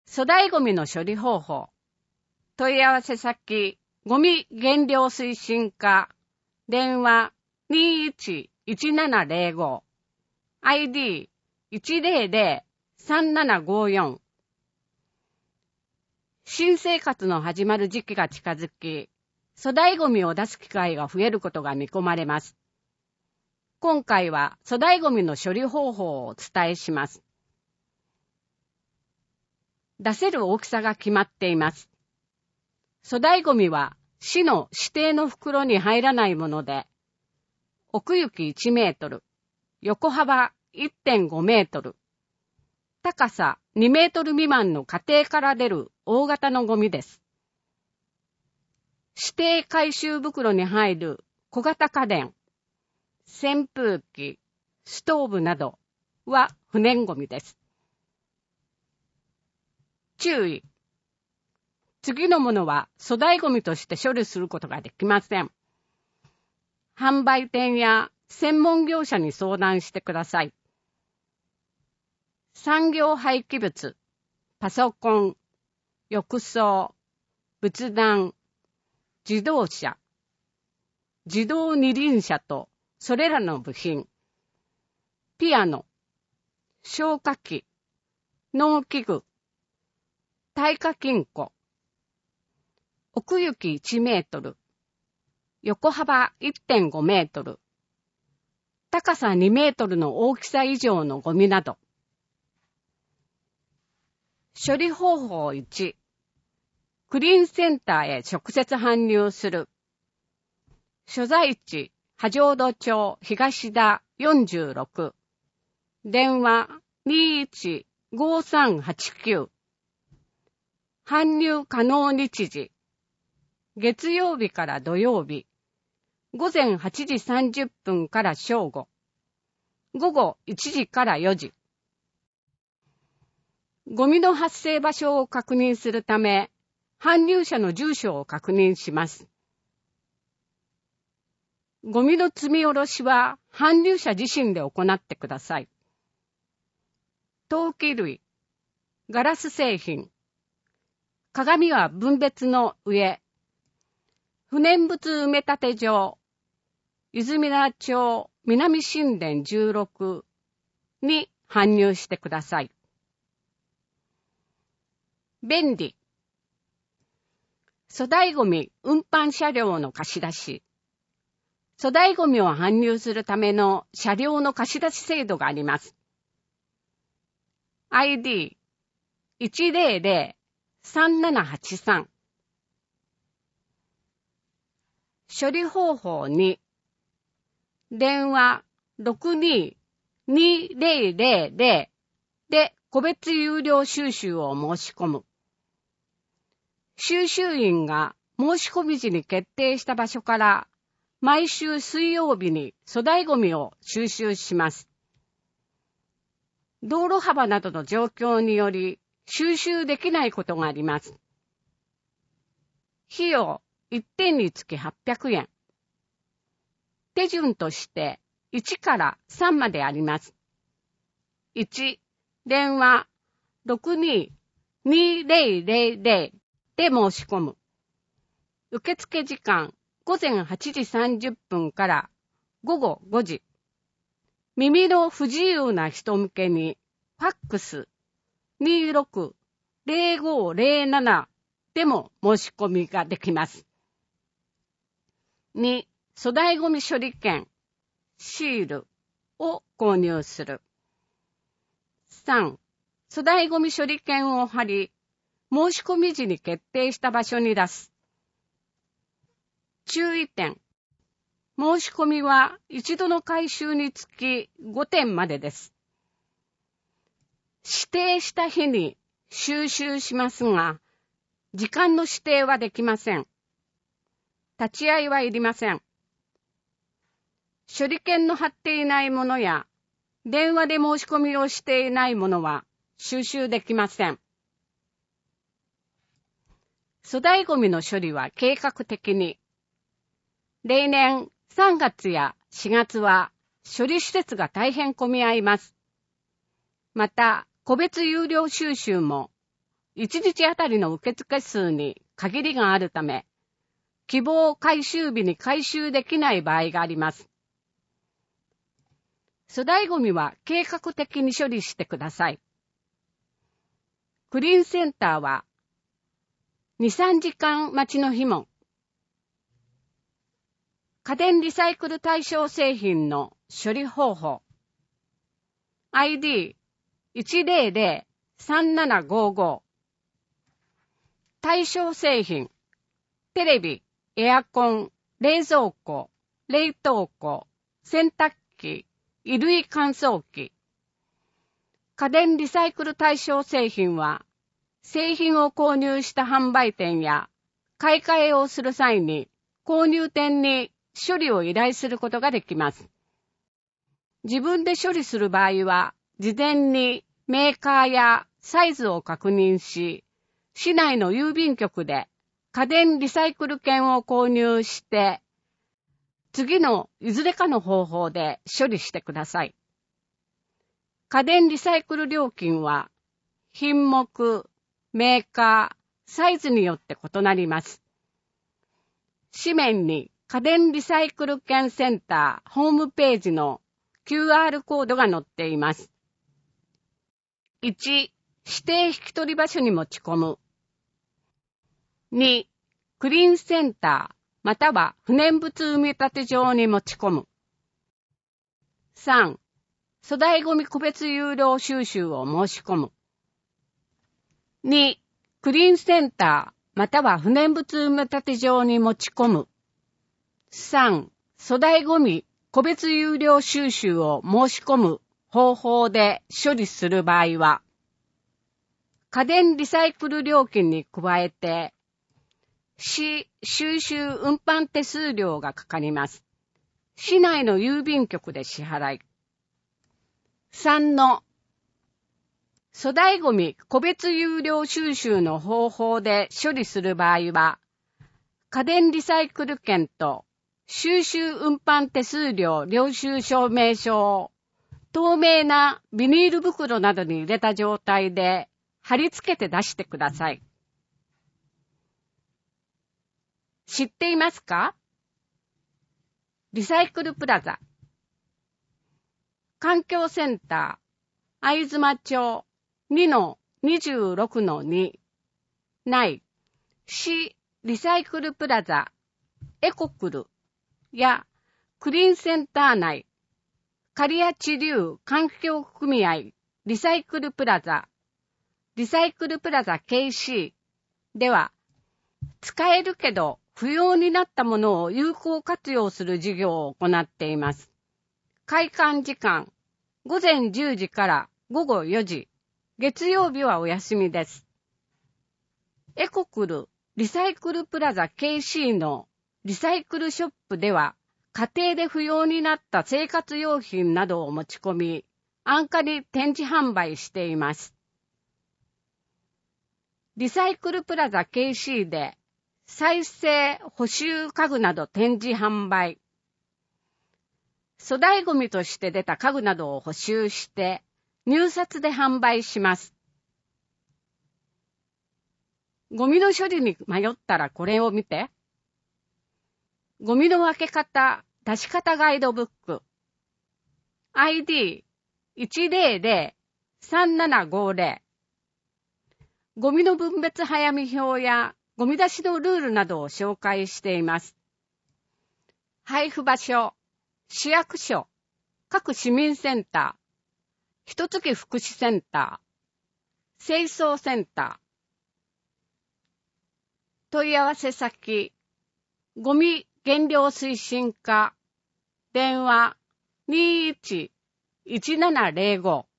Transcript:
粗大ゴミの処理方法。問い合わせ先、ゴミ減量推進課、電話 211705、ID 100-3754。新生活の始まる時期が近づき、粗大ゴミを出す機会が増えることが見込まれます。今回は粗大ゴミの処理方法をお伝えします。出せる大きさが決まっています。粗大ゴミは市の指定の袋に入らないもので、奥行き1メートル、横幅 1.5 メートル、高さ2メートル未満の家庭から出る大型のゴミです。指定回収袋に入る小型家電、扇風機、ストーブなどは不燃ゴミです。注意。次のものは粗大ゴミとして処理することができません。販売店や専門業者に相談してください。産業廃棄物、パソコン、浴槽、仏壇、自動車、自動二輪車とそれらの部品、ピアノ、消火器、農機具、耐火金庫、奥行き1メートル、横幅 1.5 メートル、高さ2メートルの大きさ以上のゴミなど。処理方法1、クリーンセンターへ直接搬入する。所在地、波状土町東田46。電話215389。搬入可能日時。月曜日から土曜日。午前8時30分から正午。午後1時から4時。ゴミの発生場所を確認するため、搬入者の住所を確認します。ゴミの積み下ろしは搬入者自身で行ってください。陶器類、ガラス製品、鏡は分別の上、不燃物埋め立て場、泉田町南新田16に搬入してください。便利。粗大ゴミ運搬車両の貸し出し。粗大ゴミを搬入するための車両の貸し出し制度があります。ID 100-3783。処理方法2、電話62-2000で個別有料収集を申し込む。収集員が申し込み時に決定した場所から毎週水曜日に粗大ゴミを収集します。道路幅などの状況により収集できないことがあります。費用1点につき800円。手順として1から3まであります。1、電話62-2000で申し込む。受付時間午前8時30分から午後5時。耳の不自由な人向けにファックス26-0507でも申し込みができます。2、粗大ゴミ処理券、シールを購入する。3、粗大ゴミ処理券を貼り、申し込み時に決定した場所に出す。注意点。申し込みは一度の回収につき5点までです。指定した日に収集しますが、時間の指定はできません。立ち会いはいりません。処理券の貼っていないものや、電話で申し込みをしていないものは収集できません。粗大ゴミの処理は計画的に。例年3月や4月は処理施設が大変混み合います。また、個別有料収集も 1日あたりの受付数に限りがあるため、希望回収日に回収できない場合があります。粗大ゴミは計画的に処理してください。クリーンセンターは2、3時間待ちの日も、家電リサイクル対象製品の処理方法 ID1003755 対象製品テレビ、エアコン、冷蔵庫、冷凍庫、洗濯機、衣類乾燥機。家電リサイクル対象製品は、製品を購入した販売店や買い替えをする際に購入店に処理を依頼することができます。自分で処理する場合は、事前にメーカーやサイズを確認し、市内の郵便局で家電リサイクル券を購入して、次のいずれかの方法で処理してください。家電リサイクル料金は、品目、メーカー、サイズによって異なります。紙面に家電リサイクル券センターホームページの QR コードが載っています。1、指定引き取り場所に持ち込む。2、クリーンセンターまたは不燃物埋め立て場に持ち込む。3、粗大ゴミ個別有料収集を申し込む。2、クリーンセンターまたは不燃物埋め立て場に持ち込む。3、粗大ゴミ個別有料収集を申し込む方法で処理する場合は、家電リサイクル料金に加えて、市収集運搬手数料がかかります。市内の郵便局で支払い。3の粗大ゴミ個別有料収集の方法で処理する場合は、家電リサイクル券と収集運搬手数料領収証明書を透明なビニール袋などに入れた状態で貼り付けて出してください。知っていますか？リサイクルプラザ、環境センター、相妻町 2-26-2 内、市リサイクルプラザ、エコクルやクリーンセンター内、刈谷地流環境組合リサイクルプラザ、リサイクルプラザ KC では、使えるけど不要になったものを有効活用する事業を行っています。開館時間、午前10時から午後4時、月曜日はお休みです。エコクルリサイクルプラザ KC のリサイクルショップでは、家庭で不要になった生活用品などを持ち込み、安価に展示販売しています。リサイクルプラザ KC で再生補修家具など展示販売。粗大ゴミとして出た家具などを補修して入札で販売します。ゴミの処理に迷ったらこれを見て。ゴミの分け方、出し方ガイドブック。ID1003750。ゴミの分別早見表やゴミ出しのルールなどを紹介しています。配布場所、市役所、各市民センター、ひとつき福祉センター、清掃センター。問い合わせ先、ゴミ減量推進課、電話 21-1705